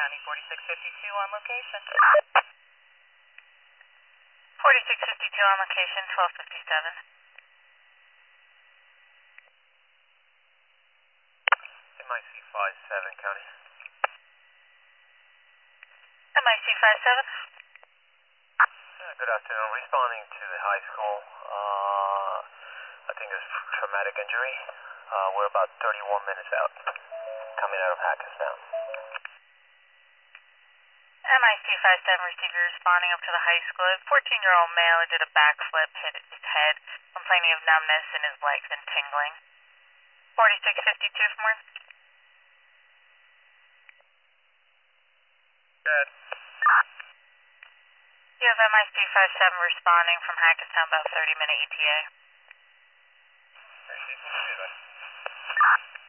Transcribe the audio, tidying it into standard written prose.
County, 4652 on location. 4652 on location, 1257. MIC 57 County. MIC 57. Good afternoon. Responding to the high school. I think it's traumatic injury. We're about 31 minutes out. Coming out of Hackettstown. MIC 57 receiver responding up to the high school. A 14-year-old male who did a backflip, hit his head, complaining of numbness in his legs and tingling. 4652 from where? Good. You have MIC 57 responding from Hackettstown, about 30-minute ETA. Received.